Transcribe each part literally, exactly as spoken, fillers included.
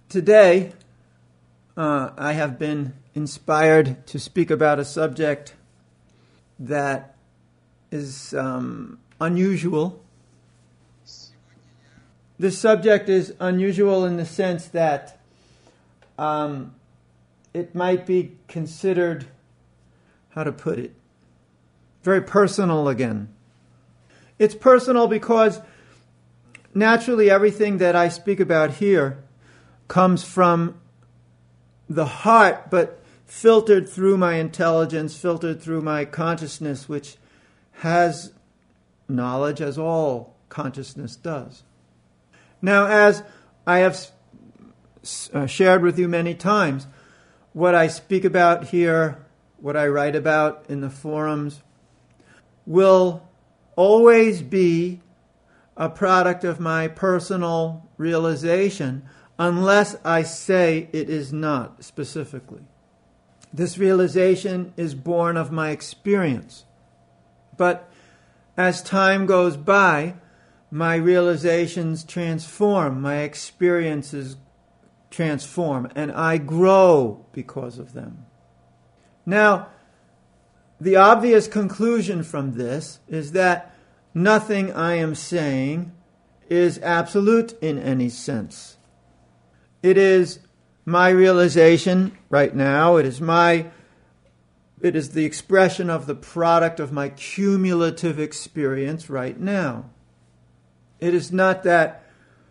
Today, uh, I have been inspired to speak about a subject that is um, unusual. This subject is unusual in the sense that um, it might be considered, how to put it, very personal again. It's personal because naturally everything that I speak about here comes from the heart, but filtered through my intelligence, filtered through my consciousness, which has knowledge, as all consciousness does. Now, as I have uh, shared with you many times, what I speak about here, what I write about in the forums, will always be a product of my personal realization, unless I say it is not specifically. This realization is born of my experience. But as time goes by, my realizations transform, my experiences transform, and I grow because of them. Now, the obvious conclusion from this is that nothing I am saying is absolute in any sense. It is my realization right now. It is my, it is the expression of the product of my cumulative experience right now. It is not that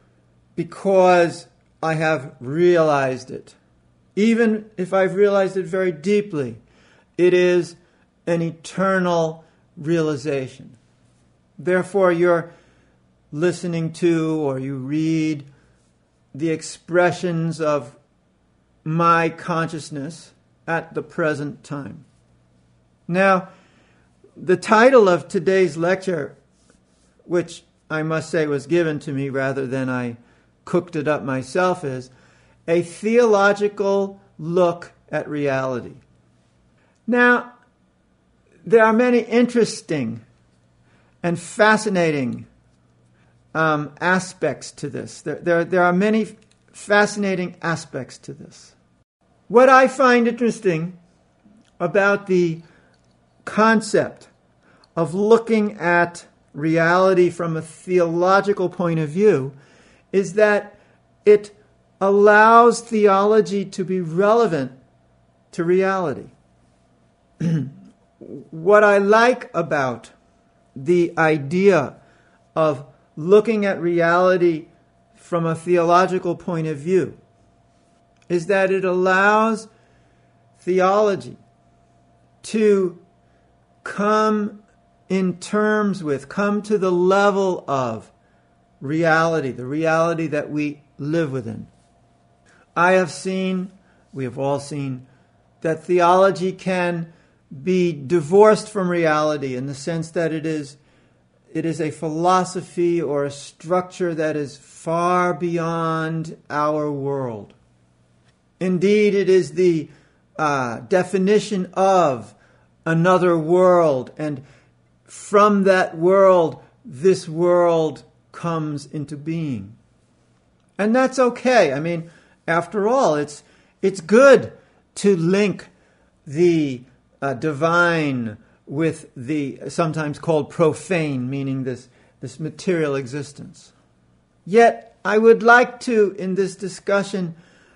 because I have realized it, even if I've realized it very deeply, it is an eternal realization. Therefore, you're listening to or you read the expressions of my consciousness at the present time. Now, the title of today's lecture, which I must say was given to me rather than I cooked it up myself, is A Theological Look at Reality. Now, there are many interesting and fascinating um, aspects to this. There, there, there are many fascinating aspects to this. What I find interesting about the concept of looking at reality from a theological point of view is that it allows theology to be relevant to reality. What I like about the idea of looking at reality from a theological point of view is that it allows theology to come in terms with, come to the level of reality, the reality that we live within. I have seen, we have all seen, that theology can be divorced from reality in the sense that it is it is a philosophy or a structure that is far beyond our world. Indeed, it is the uh, definition of another world, and from that world, this world comes into being. And that's okay. I mean, after all, it's it's good to link the uh, divine with the sometimes called profane, meaning this, this material existence. Yet, I would like to, in this discussion,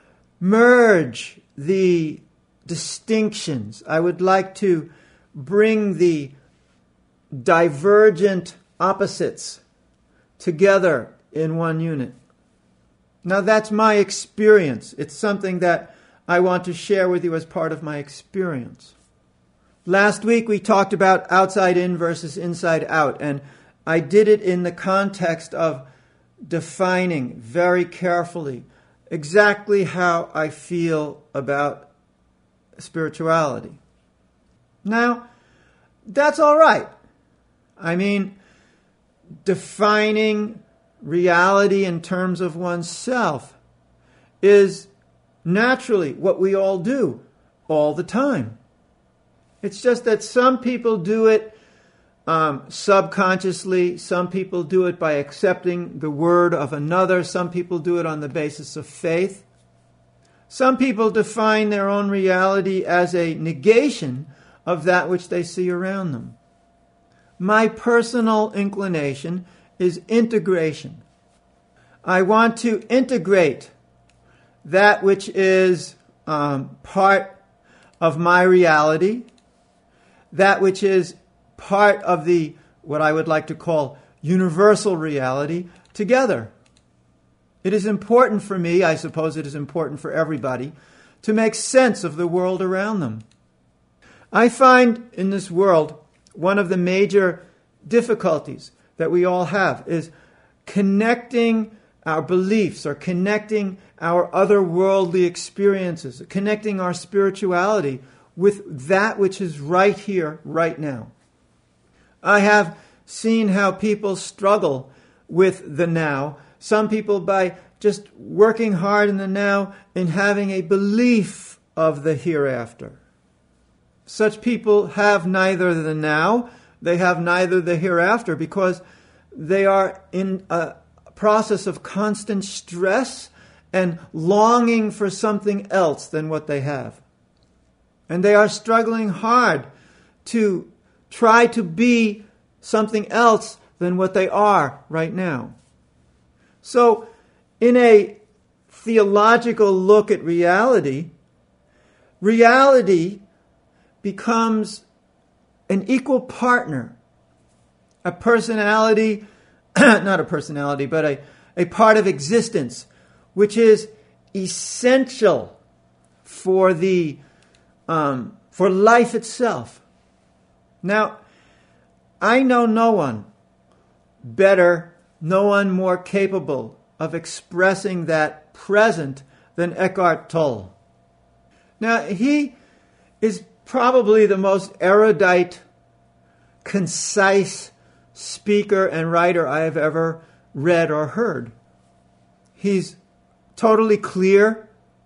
merge the distinctions. I would like to bring the divergent opposites together in one unit. Now, that's my experience. It's something that I want to share with you as part of my experience. Last week we talked about outside in versus inside out, and I did it in the context of defining very carefully exactly how I feel about spirituality. Now, that's all right. I mean, defining reality in terms of oneself is naturally what we all do all the time. It's just that some people do it um, subconsciously. Some people do it by accepting the word of another. Some people do it on the basis of faith. Some people define their own reality as a negation of that which they see around them. My personal inclination is integration. I want to integrate that which is um, part of my reality, that which is part of the, what I would like to call universal reality, together. It is important for me, I suppose it is important for everybody, to make sense of the world around them. I find in this world one of the major difficulties that we all have is connecting our beliefs or connecting our otherworldly experiences, connecting our spirituality with that which is right here, right now. I have seen how people struggle with the now. Some people by just working hard in the now and having a belief of the hereafter. Such people have neither the now, they have neither the hereafter, because they are in a process of constant stress and longing for something else than what they have. And they are struggling hard to try to be something else than what they are right now. So, in a theological look at reality, reality becomes an equal partner, a personality, not a personality, but a, a part of existence, which is essential for the um, for life itself. Now, I know no one better, no one more capable of expressing that present than Eckhart Tolle. Now, he is probably the most erudite, concise speaker and writer I have ever read or heard. He's totally clear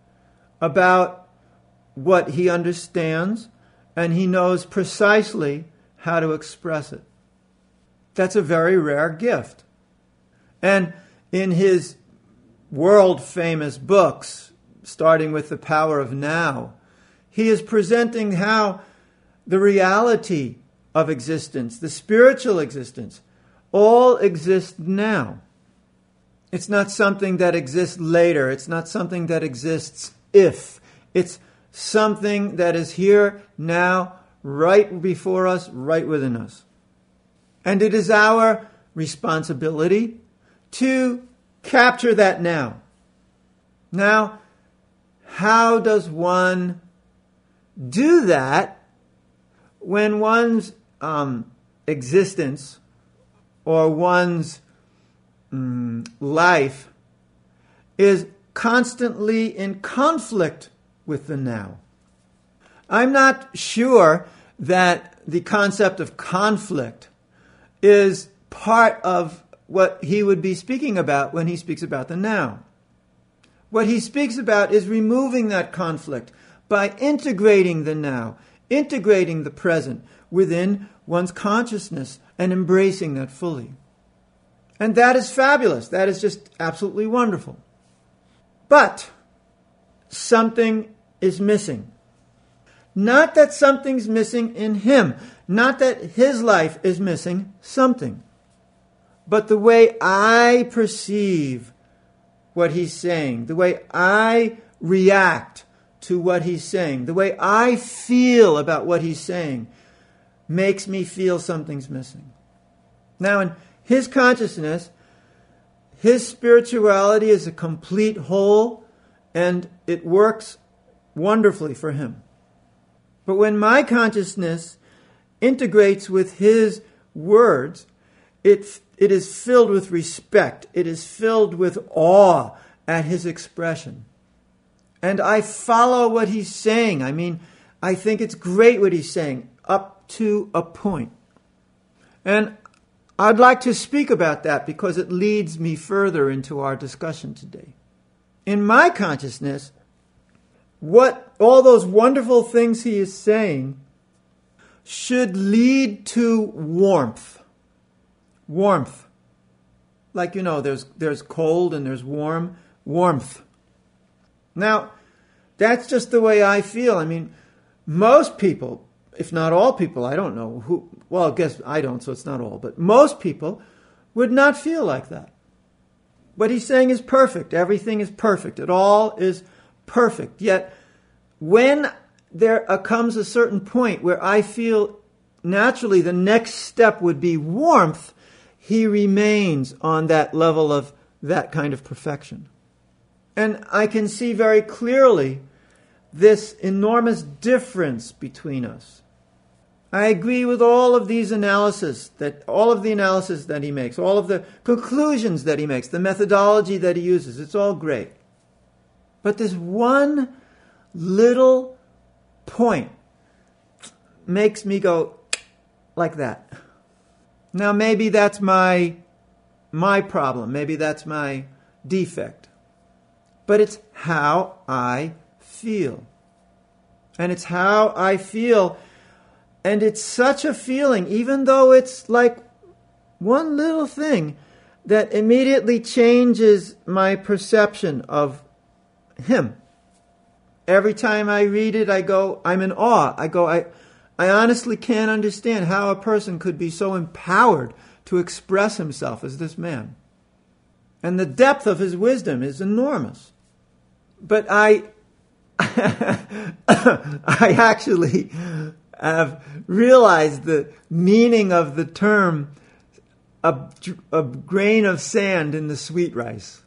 about what he understands, and he knows precisely how to express it. That's a very rare gift. And in his world-famous books, starting with The Power of Now, he is presenting how the reality of existence, the spiritual existence, all exist now. It's not something that exists later. It's not something that exists if. It's something that is here now, right before us, right within us. And it is our responsibility to capture that now. Now, how does one do that when one's um, existence or one's um, life is constantly in conflict with the now? I'm not sure that the concept of conflict is part of what he would be speaking about when he speaks about the now. What he speaks about is removing that conflict by integrating the now, integrating the present within one's consciousness and embracing that fully. And that is fabulous. That is just absolutely wonderful. But something is missing. Not that something's missing in him. Not that his life is missing something. But the way I perceive what he's saying, the way I react to what he's saying, the way I feel about what he's saying, makes me feel something's missing. Now, in his consciousness, his spirituality is a complete whole, and it works wonderfully for him. But when my consciousness integrates with his words, it, it is filled with respect. It is filled with awe at his expression. And I follow what he's saying. I mean, I think it's great what he's saying, up to a point. And I'd like to speak about that because it leads me further into our discussion today. In my consciousness, what all those wonderful things he is saying should lead to warmth. Warmth. Like, you know, there's there's cold and there's warm. Warmth. Now, That's just the way I feel. I mean, most people, if not all people, I don't know who, well, I guess I don't, so it's not all, but most people would not feel like that. What he's saying is perfect. Everything is perfect. It all is perfect. Yet, when there comes a certain point where I feel naturally the next step would be warmth, he remains on that level of that kind of perfection. And I can see very clearly this enormous difference between us. I agree with all of these analysis, that all of the analysis that he makes, all of the conclusions that he makes, the methodology that he uses. It's all great. But this one little point makes me go like that. Now maybe that's my my problem. Maybe that's my defect. But it's how I feel. And it's how I feel. And it's such a feeling, even though it's like one little thing, that immediately changes my perception of him. Every time I read it, I go, I'm in awe. I go, I, I honestly can't understand how a person could be so empowered to express himself as this man. And the depth of his wisdom is enormous. But I, I actually have realized the meaning of the term a, a grain of sand in the sweet rice.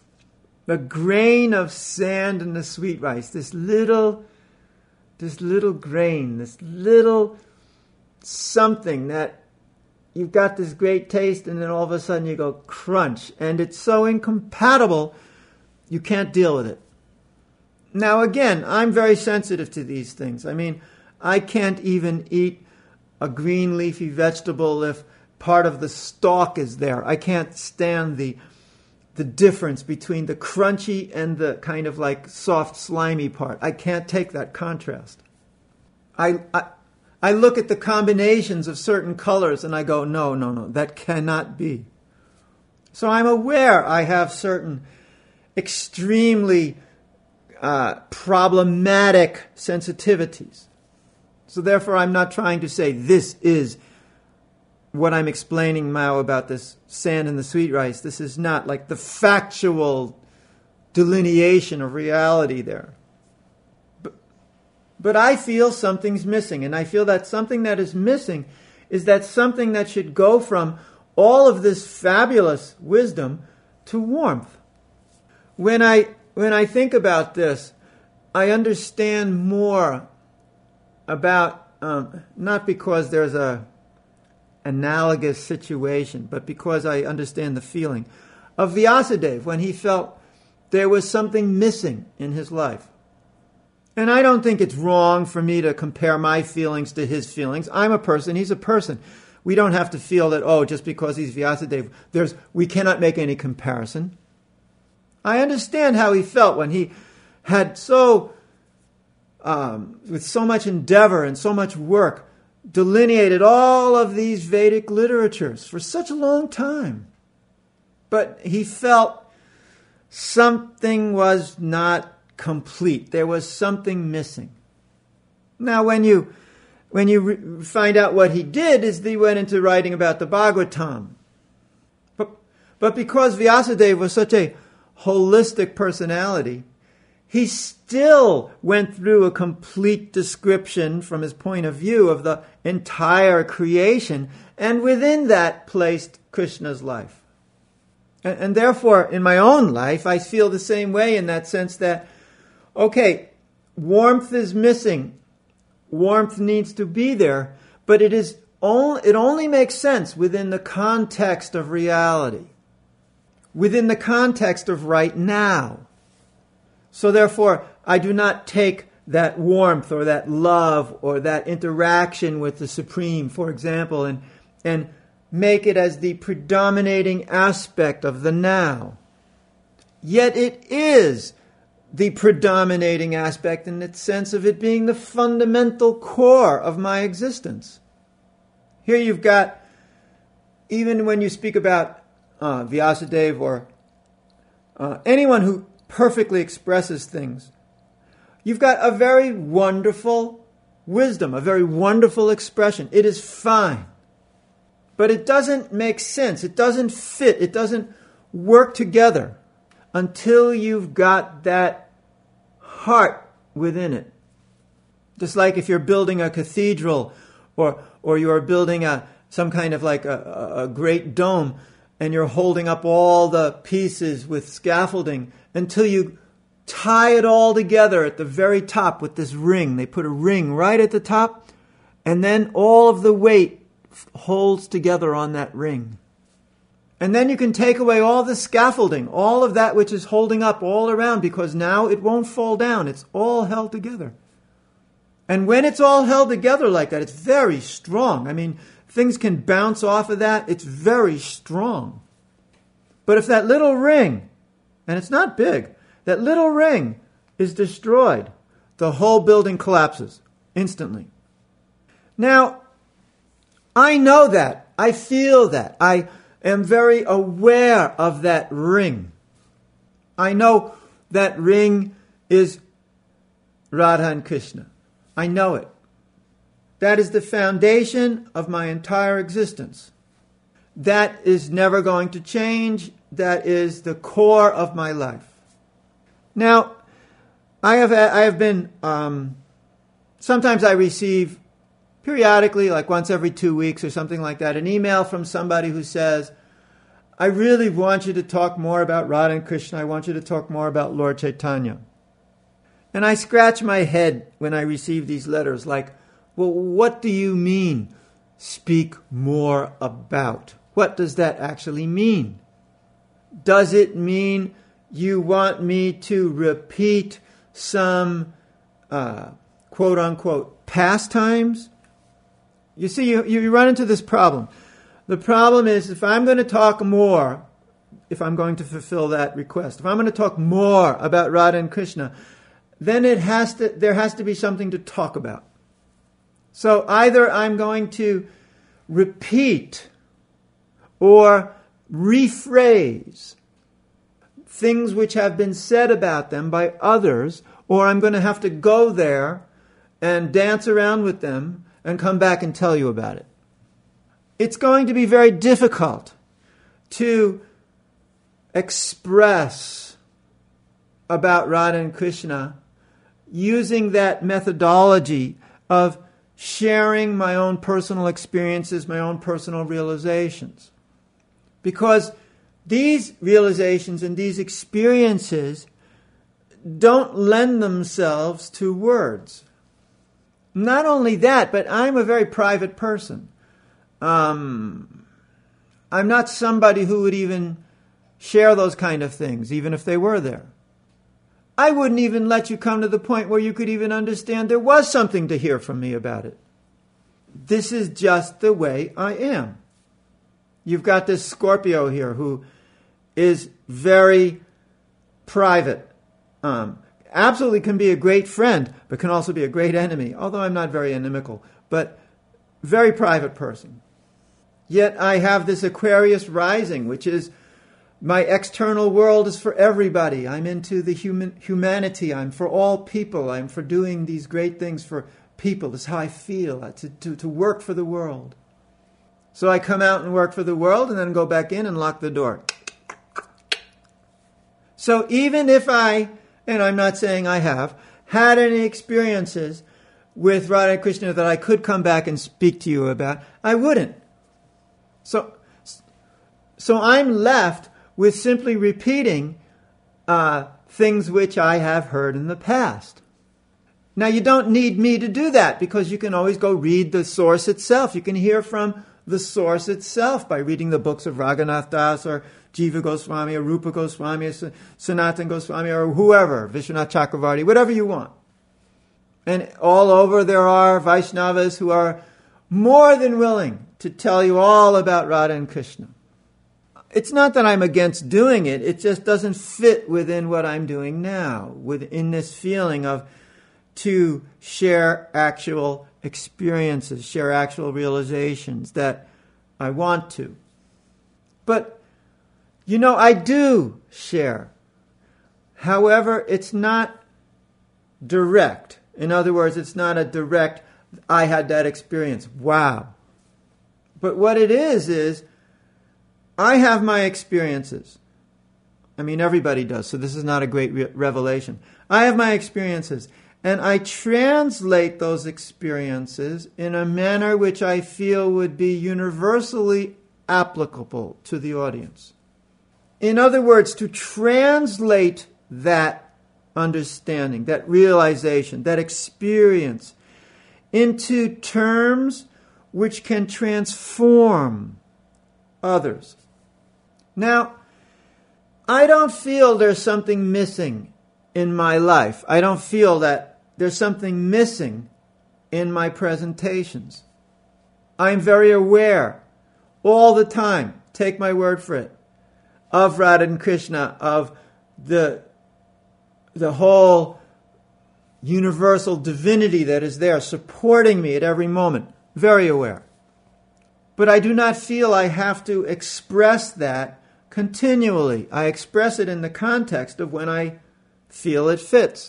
A grain of sand in the sweet rice. This little, this little grain, this little something that you've got this great taste and then all of a sudden you go crunch. And it's so incompatible, you can't deal with it. Now again, I'm very sensitive to these things. I mean, I can't even eat a green leafy vegetable if part of the stalk is there. I can't stand the the difference between the crunchy and the kind of like soft, slimy part. I can't take that contrast. I, I, I look at the combinations of certain colors and I go, no, no, no, that cannot be. So I'm aware I have certain extremely uh, problematic sensitivities. So therefore I'm not trying to say this is what I'm explaining now about this sand and the sweet rice. This is not like the factual delineation of reality there. But, but I feel something's missing. And I feel that something that is missing is that something that should go from all of this fabulous wisdom to warmth. When I, when I think about this, I understand more about, um, not because there's a analogous situation, but because I understand the feeling of Vyasadeva when he felt there was something missing in his life. And I don't think it's wrong for me to compare my feelings to his feelings. I'm a person, he's a person. We don't have to feel that, oh, just because he's Vyasadeva, there's, we cannot make any comparison. I understand how he felt when he had so, um, with so much endeavor and so much work, delineated all of these Vedic literatures for such a long time. But he felt something was not complete. There was something missing. Now when you when you re- find out what he did is that he went into writing about the Bhagavatam. But, but because Vyasadeva was such a holistic personality, he still went through a complete description from his point of view of the entire creation, and within that placed Krishna's life. And, and therefore, in my own life, I feel the same way in that sense that, okay, warmth is missing. Warmth needs to be there, but it is only, it only makes sense within the context of reality, within the context of right now. So therefore, I do not take that warmth or that love or that interaction with the Supreme, for example, and, and make it as the predominating aspect of the now. Yet it is the predominating aspect in the sense of it being the fundamental core of my existence. Here you've got, even when you speak about uh, Vyasadeva or uh, anyone who perfectly expresses things, You've got a very wonderful wisdom, a very wonderful expression. It is fine. But it doesn't make sense. It doesn't fit. It doesn't work together until you've got that heart within it. Just like if you're building a cathedral or or you are building a some kind of like a, a great dome and you're holding up all the pieces with scaffolding until you tie it all together at the very top with this ring. They put a ring right at the top, and then all of the weight holds together on that ring. And then you can take away all the scaffolding, all of that which is holding up all around, because now it won't fall down. It's all held together. And when it's all held together like that, it's very strong. I mean, things can bounce off of that. It's very strong. But if that little ring, and it's not big, that little ring is destroyed, the whole building collapses instantly. Now, I know that. I feel that. I am very aware of that ring. I know that ring is Radha and Krishna. I know it. That is the foundation of my entire existence. That is never going to change. That is the core of my life. Now, I have I have been, um, sometimes I receive periodically, like once every two weeks or something like that, an email from somebody who says, I really want you to talk more about Radha and Krishna. I want you to talk more about Lord Chaitanya. And I scratch my head when I receive these letters like, well, what do you mean, speak more about? What does that actually mean? Does it mean you want me to repeat some uh, quote-unquote pastimes? You see, you, you run into this problem. The problem is if I'm going to talk more, if I'm going to fulfill that request, if I'm going to talk more about Radha and Krishna, then it has to, there has to be something to talk about. So either I'm going to repeat or rephrase things which have been said about them by others, or I'm going to have to go there and dance around with them and come back and tell you about it. It's going to be very difficult to express about Radha and Krishna using that methodology of sharing my own personal experiences, my own personal realizations. Because these realizations and these experiences don't lend themselves to words. Not only that, but I'm a very private person. Um, I'm not somebody who would even share those kind of things, even if they were there. I wouldn't even let you come to the point where you could even understand there was something to hear from me about it. This is just the way I am. You've got this Scorpio here who is very private. Um, absolutely can be a great friend, but can also be a great enemy, although I'm not very inimical, but very private person. Yet I have this Aquarius rising, which is my external world is for everybody. I'm into the human humanity. I'm for all people. I'm for doing these great things for people. That's how I feel, to, to, to work for the world. So I come out and work for the world and then go back in and lock the door. So even if I, and I'm not saying I have, had any experiences with Radha and Krishna that I could come back and speak to you about, I wouldn't. So, so I'm left with simply repeating uh, things which I have heard in the past. Now, you don't need me to do that because you can always go read the source itself. You can hear from the source itself by reading the books of Raghunath Das or Jiva Goswami or Rupa Goswami or Sanatana Goswami or whoever, Vishwanath Chakravarti, whatever you want. And all over there are Vaishnavas who are more than willing to tell you all about Radha and Krishna. It's not that I'm against doing it, it just doesn't fit within what I'm doing now, within this feeling of to share actual experiences, share actual realizations that I want to. But, you know, I do share. However, it's not direct. In other words, it's not a direct, I had that experience. Wow. But what it is, is I have my experiences. I mean, everybody does, so this is not a great re- revelation. I have my experiences, and I translate those experiences in a manner which I feel would be universally applicable to the audience. In other words, to translate that understanding, that realization, that experience into terms which can transform others. Now, I don't feel there's something missing in my life. I don't feel that there's something missing in my presentations. I'm very aware all the time, take my word for it, of Radha and Krishna, of the, the whole universal divinity that is there supporting me at every moment. Very aware. But I do not feel I have to express that continually. I express it in the context of when I feel it fits.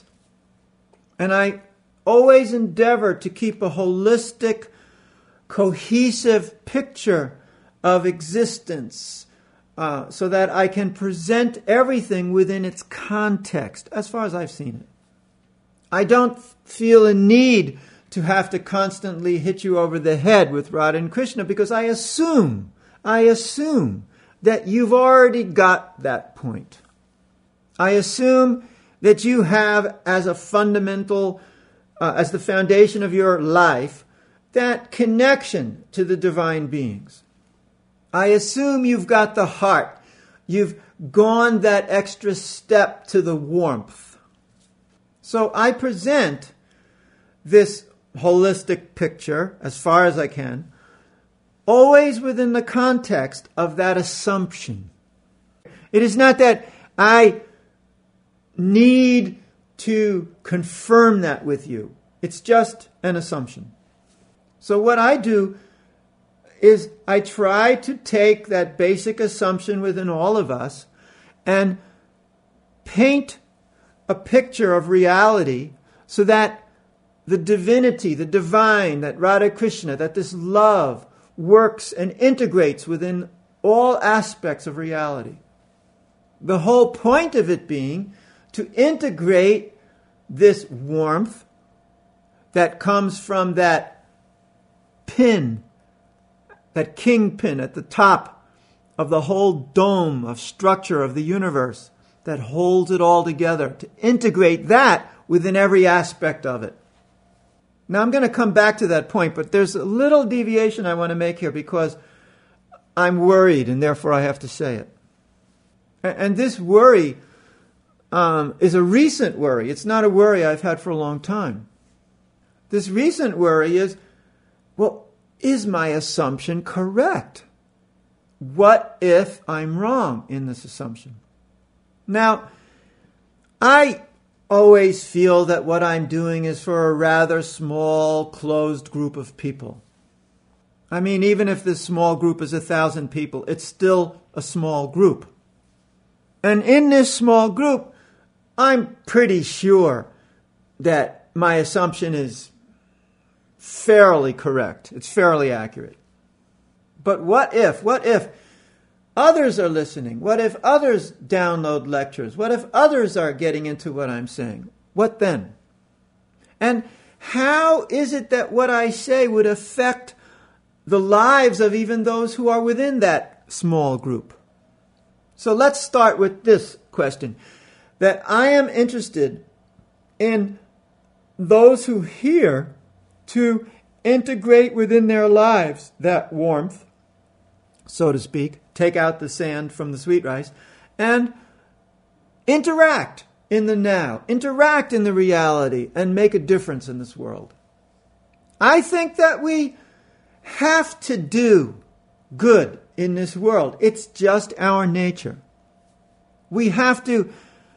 And I always endeavor to keep a holistic, cohesive picture of existence uh, so that I can present everything within its context, as far as I've seen it. I don't feel a need to have to constantly hit you over the head with Radha and Krishna because I assume, I assume that you've already got that point. I assume that you have as a fundamental, uh, as the foundation of your life, that connection to the divine beings. I assume you've got the heart. You've gone that extra step to the warmth. So I present this holistic picture, as far as I can, always within the context of that assumption. It is not that I need to confirm that with you. It's just an assumption. So what I do is I try to take that basic assumption within all of us and paint a picture of reality so that the divinity, the divine, that Radha Krishna, that this love works and integrates within all aspects of reality. The whole point of it being to integrate this warmth that comes from that pin, that kingpin at the top of the whole dome of structure of the universe that holds it all together, to integrate that within every aspect of it. Now I'm going to come back to that point, but there's a little deviation I want to make here because I'm worried and therefore I have to say it. And this worry um, is a recent worry. It's not a worry I've had for a long time. This recent worry is, well, is my assumption correct? What if I'm wrong in this assumption? Now, I always feel that what I'm doing is for a rather small, closed group of people. I mean, even if this small group is a thousand people, it's still a small group. And in this small group, I'm pretty sure that my assumption is fairly correct. It's fairly accurate. But what if, what if others are listening? What if others download lectures? What if others are getting into what I'm saying? What then? And how is it that what I say would affect the lives of even those who are within that small group? So let's start with this question. That I am interested in those who hear to integrate within their lives that warmth, so to speak, take out the sand from the sweet rice, and interact in the now, interact in the reality, and make a difference in this world. I think that we have to do good in this world. It's just our nature. We have to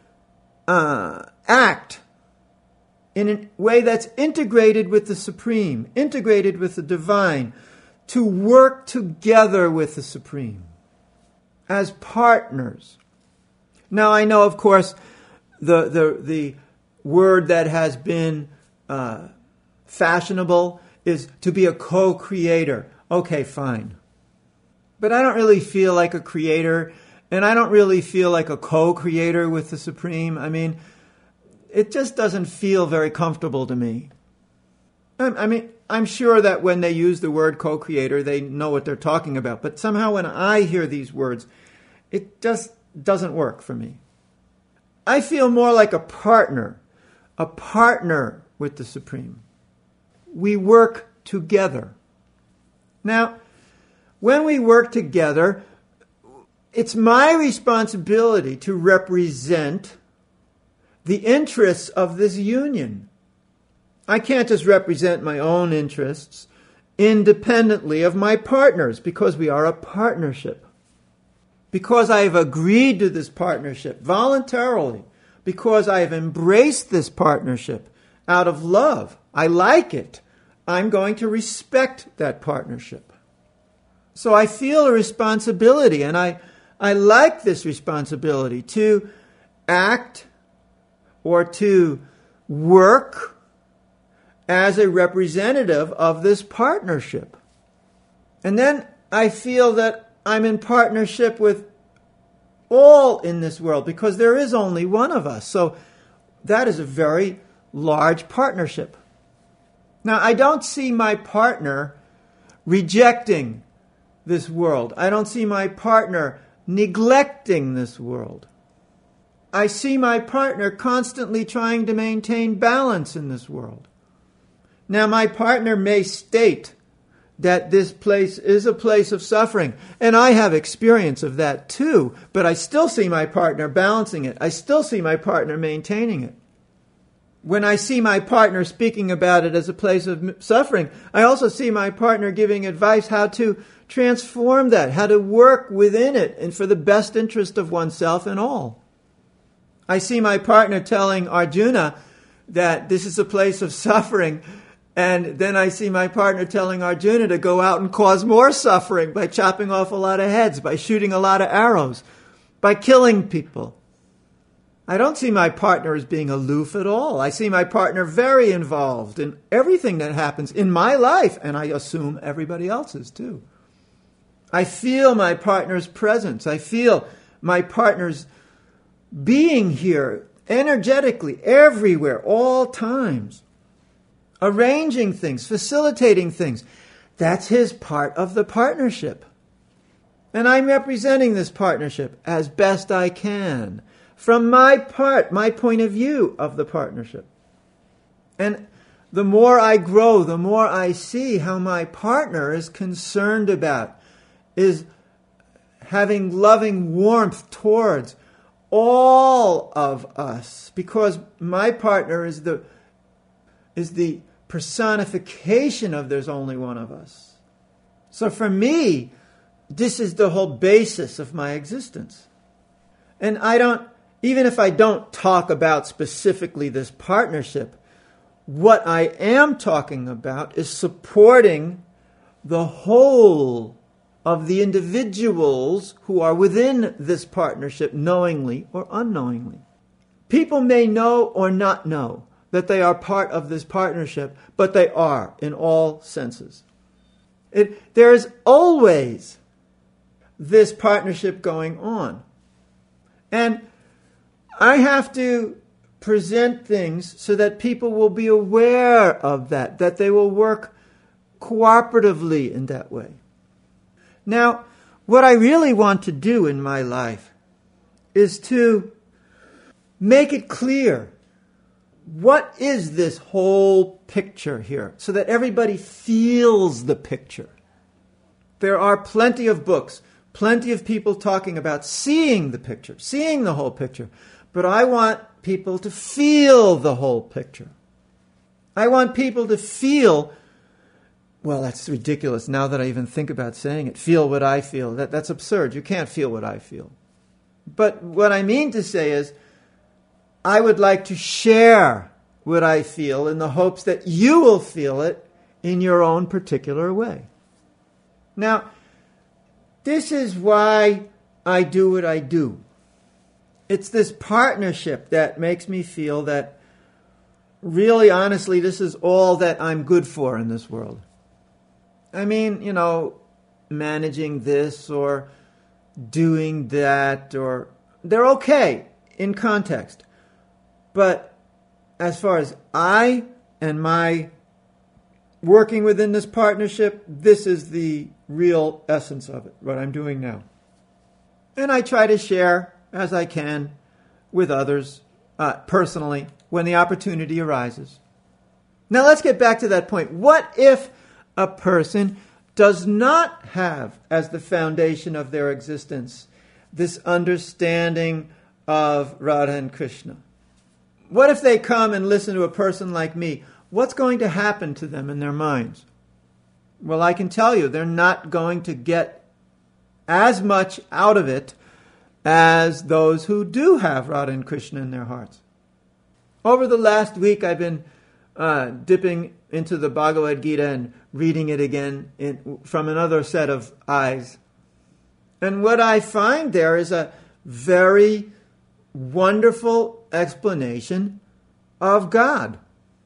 uh, act in a way that's integrated with the Supreme, integrated with the Divine, to work together with the Supreme as partners. Now, I know, of course, the the the word that has been uh, fashionable is to be a co-creator. Okay, fine. But I don't really feel like a creator, and I don't really feel like a co-creator with the Supreme. I mean, it just doesn't feel very comfortable to me. I mean, I'm sure that when they use the word co-creator, they know what they're talking about. But somehow when I hear these words, it just doesn't work for me. I feel more like a partner, a partner with the Supreme. We work together. Now, when we work together, it's my responsibility to represent the interests of this union. I can't just represent my own interests independently of my partners, because we are a partnership. Because I have agreed to this partnership voluntarily, because I have embraced this partnership out of love, I like it, I'm going to respect that partnership. So I feel a responsibility, and I, I like this responsibility to act or to work as a representative of this partnership. And then I feel that I'm in partnership with all in this world, because there is only one of us. So that is a very large partnership. Now, I don't see my partner rejecting this world. I don't see my partner neglecting this world. I see my partner constantly trying to maintain balance in this world. Now, my partner may state that this place is a place of suffering, and I have experience of that too, but I still see my partner balancing it. I still see my partner maintaining it. When I see my partner speaking about it as a place of suffering, I also see my partner giving advice how to transform that, how to work within it, and for the best interest of oneself and all. I see my partner telling Arjuna that this is a place of suffering, and then I see my partner telling Arjuna to go out and cause more suffering by chopping off a lot of heads, by shooting a lot of arrows, by killing people. I don't see my partner as being aloof at all. I see my partner very involved in everything that happens in my life, and I assume everybody else's too. I feel my partner's presence. I feel my partner's being here energetically, everywhere, all times. Arranging things, facilitating things. That's his part of the partnership. And I'm representing this partnership as best I can from my part, my point of view of the partnership. And the more I grow, the more I see how my partner is concerned about, is having loving warmth towards all of us, because my partner is the is the personification of there's only one of us. So for me, this is the whole basis of my existence. And I don't, even if I don't talk about specifically this partnership, what I am talking about is supporting the whole of the individuals who are within this partnership, knowingly or unknowingly. People may know or not know that they are part of this partnership, but they are in all senses. It, there is always this partnership going on. And I have to present things so that people will be aware of that, that they will work cooperatively in that way. Now, what I really want to do in my life is to make it clear what is this whole picture here, so that everybody feels the picture. There are plenty of books, plenty of people talking about seeing the picture, seeing the whole picture. But I want people to feel the whole picture. I want people to feel, well, that's ridiculous now that I even think about saying it, feel what I feel. That, that's absurd. You can't feel what I feel. But what I mean to say is, I would like to share what I feel in the hopes that you will feel it in your own particular way. Now, this is why I do what I do. It's this partnership that makes me feel that really, honestly, this is all that I'm good for in this world. I mean, you know, managing this or doing that, or they're okay in context. But as far as I and my working within this partnership, this is the real essence of it, what I'm doing now. And I try to share as I can with others, uh, personally, when the opportunity arises. Now let's get back to that point. What if a person does not have as the foundation of their existence this understanding of Radha and Krishna? What if they come and listen to a person like me? What's going to happen to them in their minds? Well, I can tell you, they're not going to get as much out of it as those who do have Radha and Krishna in their hearts. Over the last week, I've been uh, dipping into the Bhagavad Gita and reading it again in, from another set of eyes. And what I find there is a very wonderful explanation of God,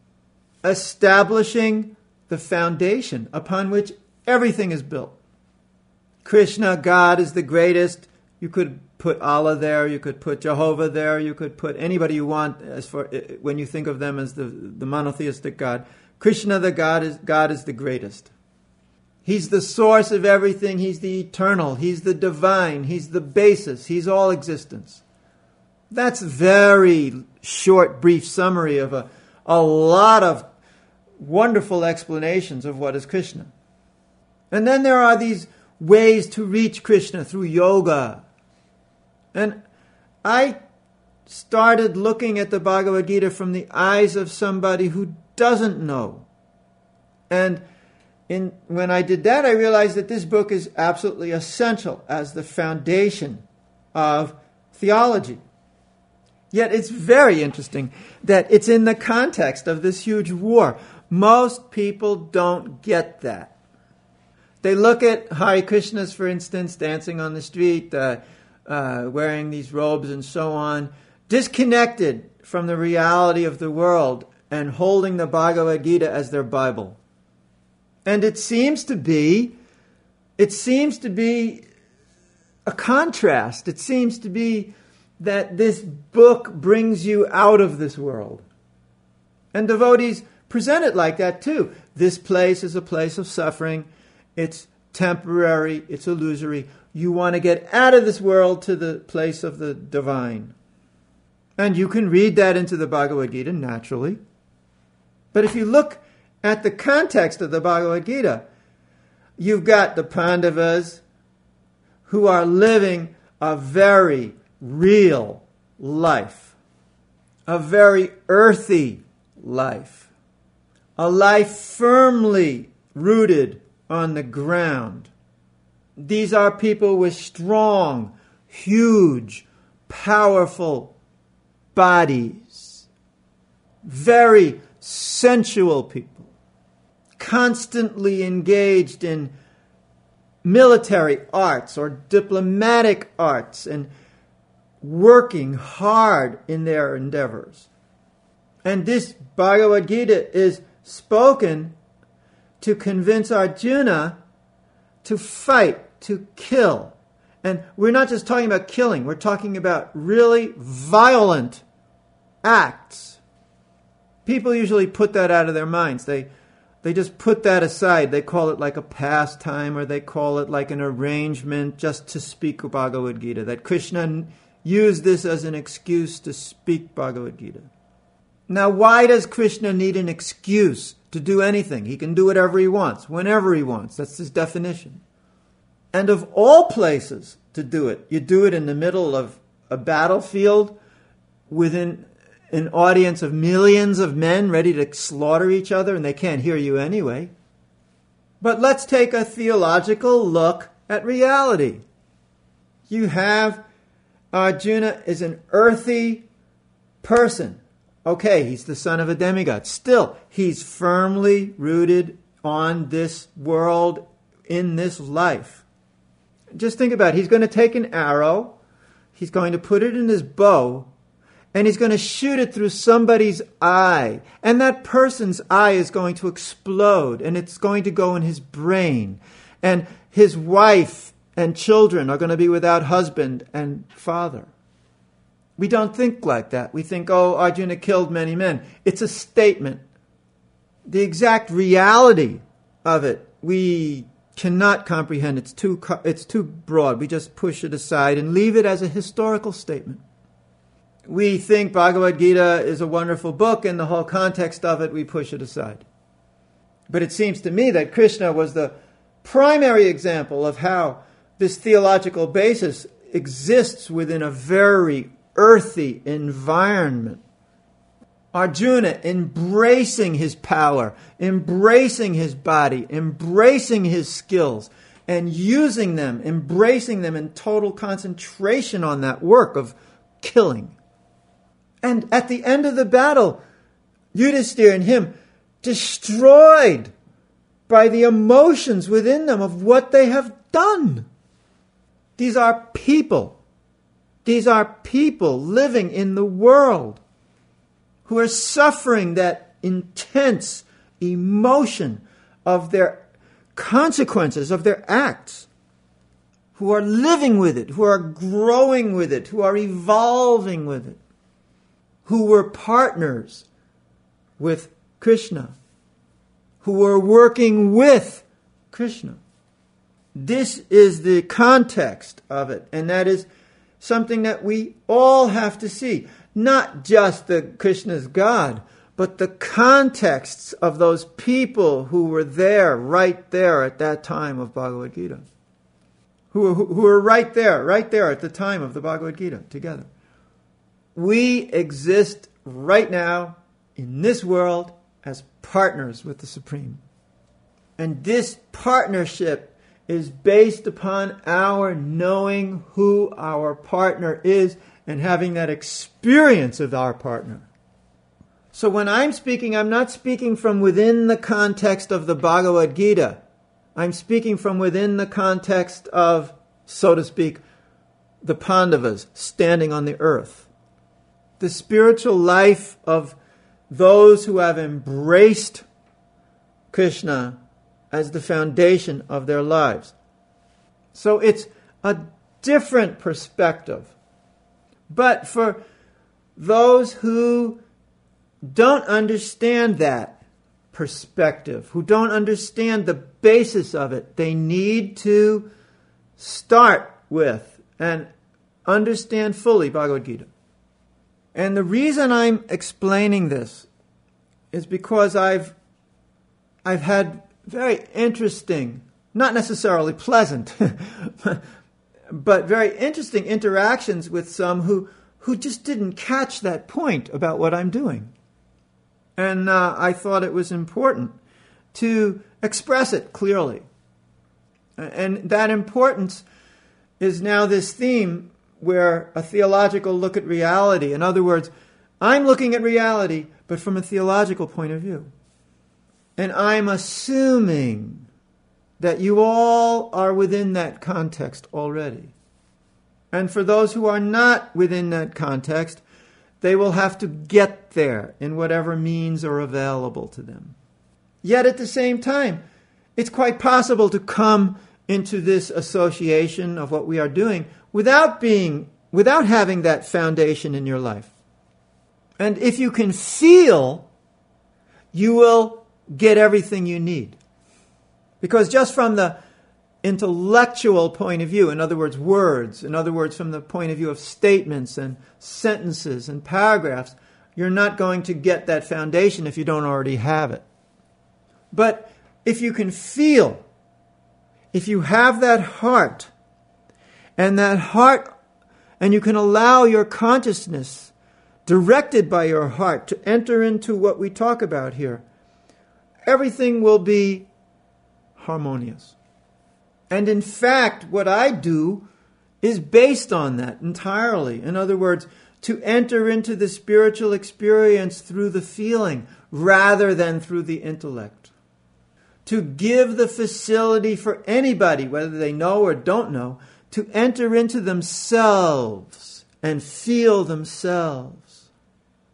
establishing the foundation upon which everything is built. Krishna, God, is the greatest. You could put Allah there, you could put Jehovah there, you could put anybody you want as for when you think of them as the, the monotheistic God. Krishna, the God, is God is the greatest. He's the source of everything. He's the eternal. He's the divine. He's the basis. He's all existence. That's a very short, brief summary of a, a lot of wonderful explanations of what is Krishna. And then there are these ways to reach Krishna through yoga. And I started looking at the Bhagavad Gita from the eyes of somebody who doesn't know. And in, when I did that, I realized that this book is absolutely essential as the foundation of theology. Yet it's very interesting that it's in the context of this huge war. Most people don't get that. They look at Hare Krishnas, for instance, dancing on the street, uh, uh, wearing these robes and so on, disconnected from the reality of the world and holding the Bhagavad Gita as their Bible. And it seems to be, it seems to be a contrast. It seems to be that this book brings you out of this world. And devotees present it like that too. This place is a place of suffering. It's temporary. It's illusory. You want to get out of this world to the place of the divine. And you can read that into the Bhagavad Gita naturally. But if you look at the context of the Bhagavad Gita, you've got the Pandavas who are living a very real life, a very earthy life, a life firmly rooted on the ground. These are people with strong, huge, powerful bodies, very sensual people, constantly engaged in military arts or diplomatic arts and working hard in their endeavors. And this Bhagavad Gita is spoken to convince Arjuna to fight, to kill. And we're not just talking about killing, we're talking about really violent acts. People usually put that out of their minds. They they just put that aside. They call it like a pastime, or they call it like an arrangement just to speak Bhagavad Gita. That Krishna used this as an excuse to speak Bhagavad Gita. Now, why does Krishna need an excuse to do anything? He can do whatever he wants, whenever he wants. That's his definition. And of all places to do it, you do it in the middle of a battlefield within an audience of millions of men ready to slaughter each other, and they can't hear you anyway. But let's take a theological look at reality. You have Arjuna is an earthy person. Okay, he's the son of a demigod. Still, he's firmly rooted on this world, in this life. Just think about it. He's going to take an arrow, he's going to put it in his bow, and he's going to shoot it through somebody's eye. And that person's eye is going to explode, and it's going to go in his brain. And his wife and children are going to be without husband and father. We don't think like that. We think, oh, Arjuna killed many men. It's a statement. The exact reality of it, we cannot comprehend. It's too, it's too broad. We just push it aside and leave it as a historical statement. We think Bhagavad Gita is a wonderful book, and the whole context of it, we push it aside. But it seems to me that Krishna was the primary example of how this theological basis exists within a very earthy environment. Arjuna embracing his power, embracing his body, embracing his skills, and using them, embracing them in total concentration on that work of killing. And at the end of the battle, Yudhisthira and him destroyed by the emotions within them of what they have done. These are people. These are people living in the world who are suffering that intense emotion of their consequences, of their acts, who are living with it, who are growing with it, who are evolving with it, who were partners with Krishna, who were working with Krishna. This is the context of it, and that is something that we all have to see. Not just the Krishna's God, but the contexts of those people who were there, right there at that time of Bhagavad Gita. Who, who, who were right there, right there at the time of the Bhagavad Gita together. We exist right now in this world as partners with the Supreme. And this partnership is based upon our knowing who our partner is and having that experience of our partner. So when I'm speaking, I'm not speaking from within the context of the Bhagavad Gita. I'm speaking from within the context of, so to speak, the Pandavas standing on the earth. The spiritual life of those who have embraced Krishna as the foundation of their lives. So it's a different perspective. But for those who don't understand that perspective, who don't understand the basis of it, they need to start with and understand fully Bhagavad Gita. And the reason I'm explaining this is because I've I've had very interesting, not necessarily pleasant, but very interesting interactions with some who, who just didn't catch that point about what I'm doing. And uh, I thought it was important to express it clearly. And that importance is now this theme where a theological look at reality. In other words, I'm looking at reality, but from a theological point of view. And I'm assuming that you all are within that context already. And for those who are not within that context, they will have to get there in whatever means are available to them. Yet at the same time, it's quite possible to come into this association of what we are doing without being, without having that foundation in your life. And if you can feel, you will get everything you need. Because just from the intellectual point of view, in other words, words, in other words, from the point of view of statements and sentences and paragraphs, you're not going to get that foundation if you don't already have it. But if you can feel, if you have that heart, and that heart, and you can allow your consciousness, directed by your heart, to enter into what we talk about here, everything will be harmonious. And in fact, what I do is based on that entirely. In other words, to enter into the spiritual experience through the feeling rather than through the intellect. To give the facility for anybody, whether they know or don't know, to enter into themselves and feel themselves.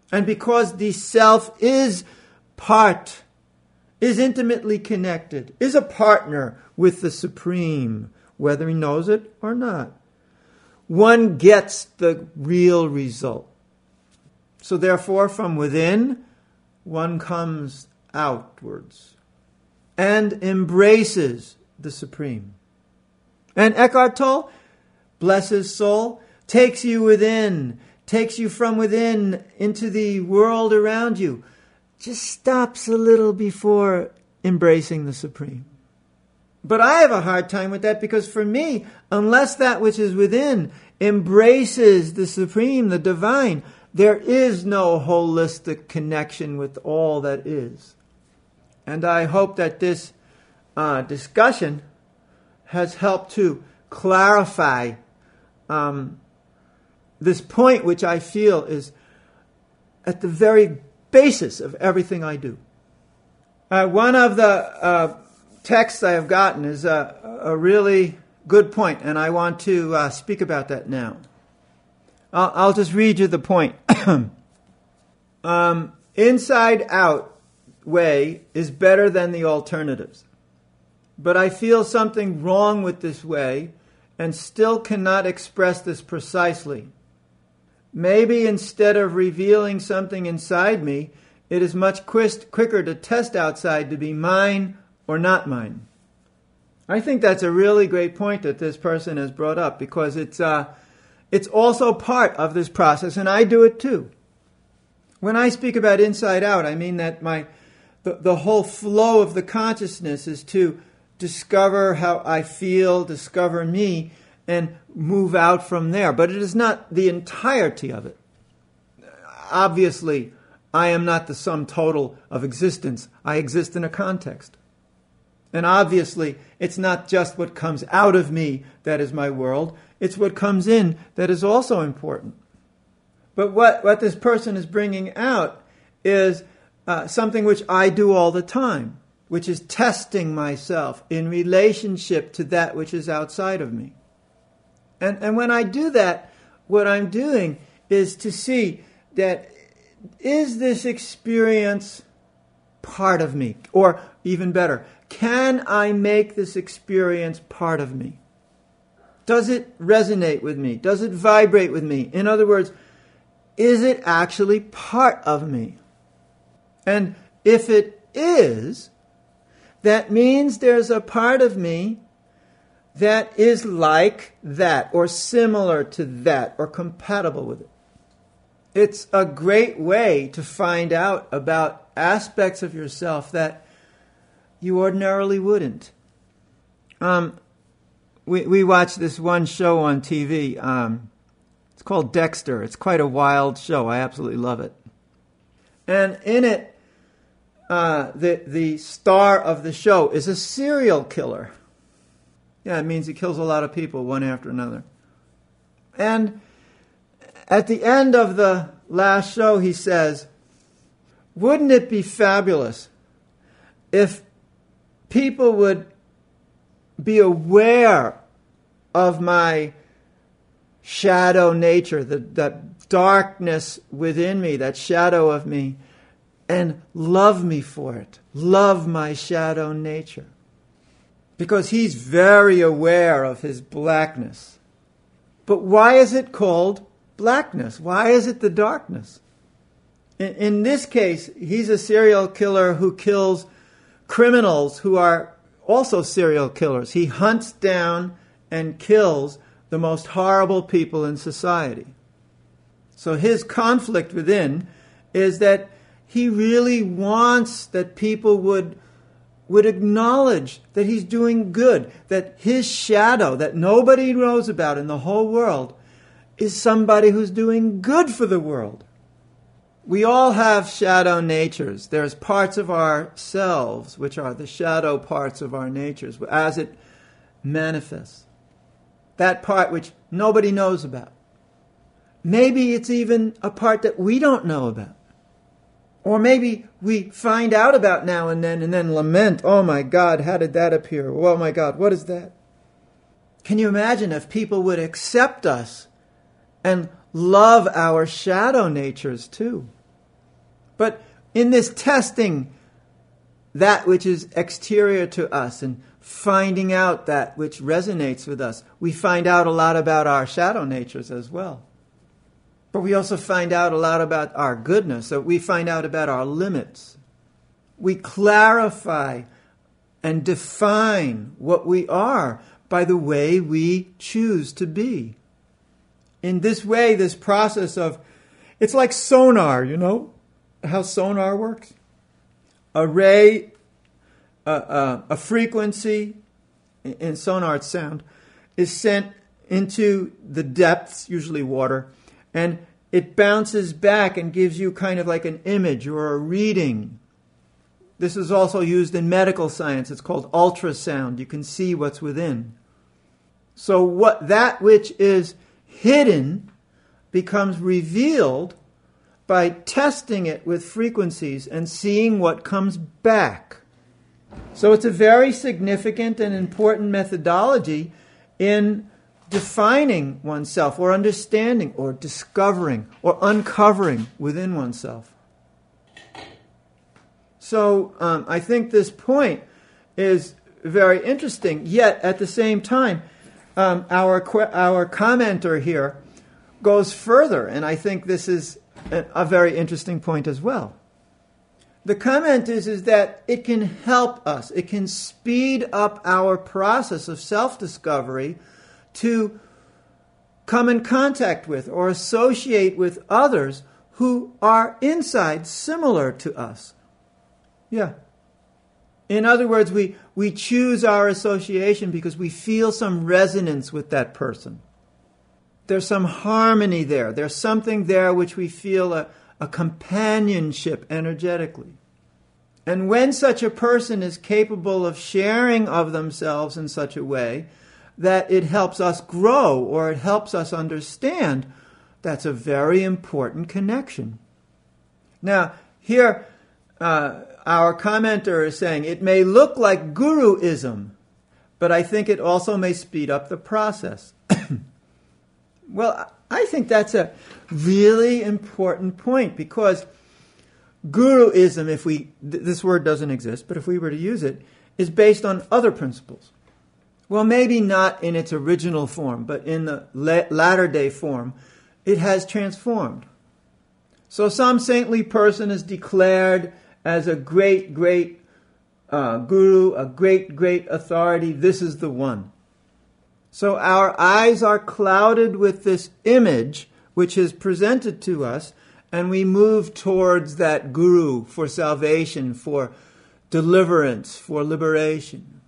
And because the self is part, is intimately connected, is a partner with the Supreme, whether he knows it or not, one gets the real result. So therefore, from within, one comes outwards and embraces the Supreme. And Eckhart Tolle, bless his soul, takes you within, takes you from within into the world around you. Just stops a little before embracing the Supreme. But I have a hard time with that because for me, unless that which is within embraces the Supreme, the Divine, there is no holistic connection with all that is. And I hope that this uh, discussion has helped to clarify um, this point, which I feel is at the very basis of everything I do. Uh, one of the uh, texts I have gotten is a, a really good point, and I want to uh, speak about that now. I'll, I'll just read you the point. um, inside out way is better than the alternatives. But I feel something wrong with this way and still cannot express this precisely. Maybe instead of revealing something inside me, it is much quist- quicker to test outside to be mine or not mine. I think that's a really great point that this person has brought up because it's uh, it's also part of this process, and I do it too. When I speak about inside out, I mean that my the, the whole flow of the consciousness is to discover how I feel, discover me, and move out from there. But it is not the entirety of it. Obviously, I am not the sum total of existence. I exist in a context. And obviously, it's not just what comes out of me that is my world. It's what comes in that is also important. But what, what this person is bringing out is uh, something which I do all the time, which is testing myself in relationship to that which is outside of me. And, and when I do that, what I'm doing is to see that, is this experience part of me? Or even better, can I make this experience part of me? Does it resonate with me? Does it vibrate with me? In other words, is it actually part of me? And if it is, that means there's a part of me that is like that, or similar to that, or compatible with it. It's a great way to find out about aspects of yourself that you ordinarily wouldn't. Um, we we watch this one show on T V. Um, it's called Dexter. It's quite a wild show. I absolutely love it. And in it, uh, the the star of the show is a serial killer. Yeah, it means he kills a lot of people, one after another. And at the end of the last show, he says, wouldn't it be fabulous if people would be aware of my shadow nature, the, that darkness within me, that shadow of me, and love me for it, love my shadow nature. Because he's very aware of his blackness. But why is it called blackness? Why is it the darkness? In, in this case, he's a serial killer who kills criminals who are also serial killers. He hunts down and kills the most horrible people in society. So his conflict within is that he really wants that people would would acknowledge that he's doing good, that his shadow, that nobody knows about in the whole world, is somebody who's doing good for the world. We all have shadow natures. There's parts of ourselves which are the shadow parts of our natures as it manifests. That part which nobody knows about. Maybe it's even a part that we don't know about. Or maybe we find out about now and then and then lament, oh my God, how did that appear? Oh my God, what is that? Can you imagine if people would accept us and love our shadow natures too? But in this testing that which is exterior to us and finding out that which resonates with us, we find out a lot about our shadow natures as well. But we also find out a lot about our goodness. So we find out about our limits. We clarify and define what we are by the way we choose to be. In this way, this process of, it's like sonar, you know, how sonar works? A ray, a, a, a frequency, in sonar it's sound, is sent into the depths, usually water, and it bounces back and gives you kind of like an image or a reading. This is also used in medical science. It's called ultrasound. You can see what's within. So what that which is hidden becomes revealed by testing it with frequencies and seeing what comes back. So it's a very significant and important methodology in defining oneself or understanding or discovering or uncovering within oneself. So um, I think this point is very interesting, yet at the same time, um, our, our commenter here goes further, and I think this is a, a very interesting point as well. The comment is, is that it can help us, it can speed up our process of self-discovery to come in contact with or associate with others who are inside similar to us. Yeah. In other words, we, we choose our association because we feel some resonance with that person. There's some harmony there. There's something there which we feel a, a companionship energetically. And when such a person is capable of sharing of themselves in such a way that it helps us grow or it helps us understand, that's a very important connection. Now, here, uh, our commenter is saying, it may look like guruism, but I think it also may speed up the process. Well, I think that's a really important point, because guruism, if we, th- this word doesn't exist, but if we were to use it, is based on other principles. Well, maybe not in its original form, but in the la- latter-day form, it has transformed. So some saintly person is declared as a great, great uh, guru, a great, great authority. This is the one. So our eyes are clouded with this image which is presented to us, and we move towards that guru for salvation, for deliverance, for liberation.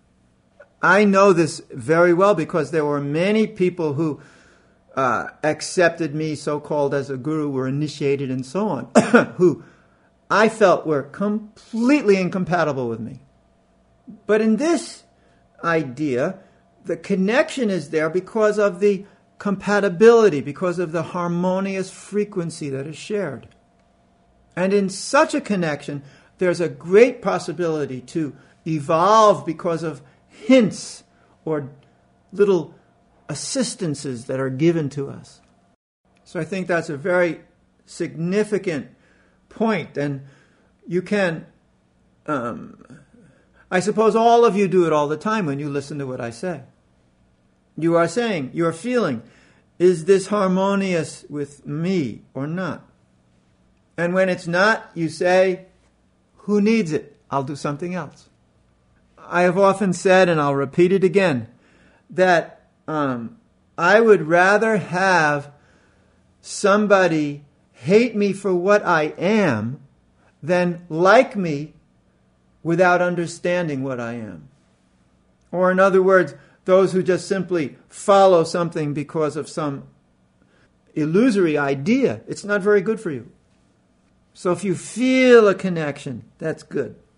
I know this very well because there were many people who uh, accepted me so-called as a guru, were initiated and so on, who I felt were completely incompatible with me. But in this idea, the connection is there because of the compatibility, because of the harmonious frequency that is shared. And in such a connection, there's a great possibility to evolve because of hints or little assistances that are given to us. So I think that's a very significant point, and you can, um, I suppose all of you do it all the time when you listen to what I say. You are saying, you are feeling, is this harmonious with me or not? And when it's not, you say, who needs it? I'll do something else. I have often said, and I'll repeat it again, that um, I would rather have somebody hate me for what I am than like me without understanding what I am. Or in other words, those who just simply follow something because of some illusory idea, it's not very good for you. So if you feel a connection, that's good.